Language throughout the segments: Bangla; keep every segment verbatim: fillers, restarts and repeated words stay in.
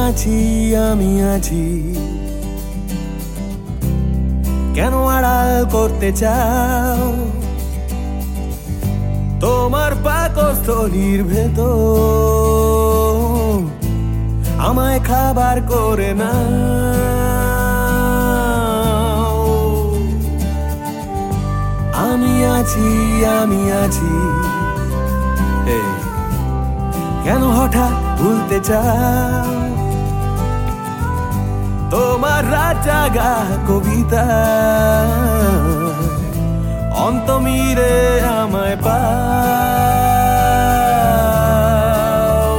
আছি আমি আছি কেন আড়াল করতে চাও তোমার পাকস্থলীর ভেতর আমায় খাবার করে না আমি আছি আমি আছি কেন হঠাৎ ভুলতে চাও তোমার রাত জাগা কবিতা অন্ত মিরে আমায় পাও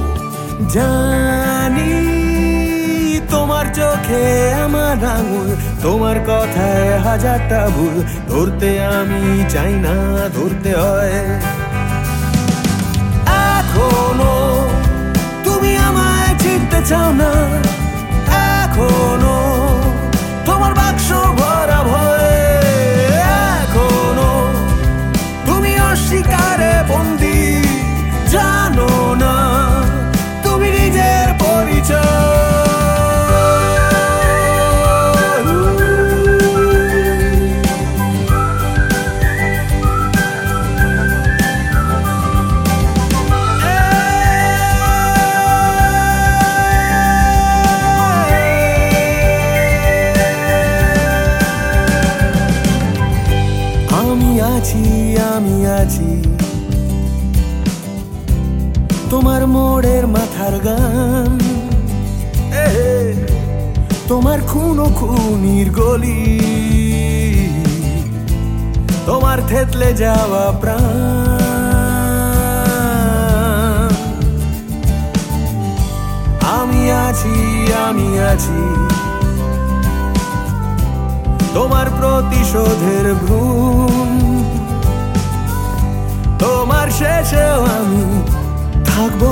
জানি তোমার চোখে আমার আঙুল তোমার কথায় হাজারটা ভুল ধরতে আমি চাই না ধরতে হয় এখনো তুমি আমায় চিনতে চাও না এখনো তোমার বাক্স ভরা ভয়ে এখনো তুমি অস্বীকারে বন্দি জানো না তুমি নিজের পরিচয় আমি আছি আমি আছি তোমার মোড়ের মাথার গান তোমার খুনো খুনির গলি তোমার থেতলে যাওয়া প্রাণ আমি আছি আমি আছি তোমার প্রতিশোধের ভ্রম তোমার শেষেও আমি থাকবো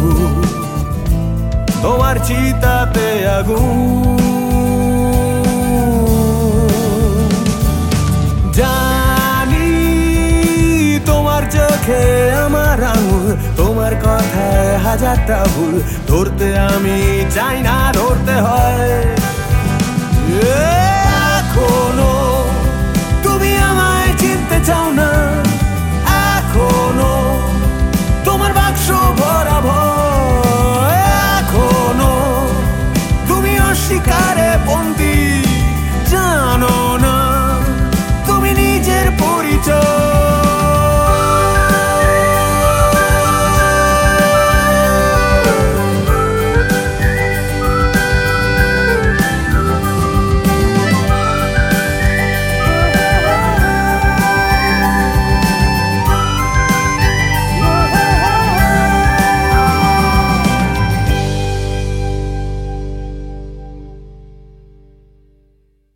তোমার চিতাতে আগুন জানি তোমার চোখে আমার আঙুল তোমার কথায় হাজারটা ভুল ধরতে আমি চাই না ধরতে হয় এখনো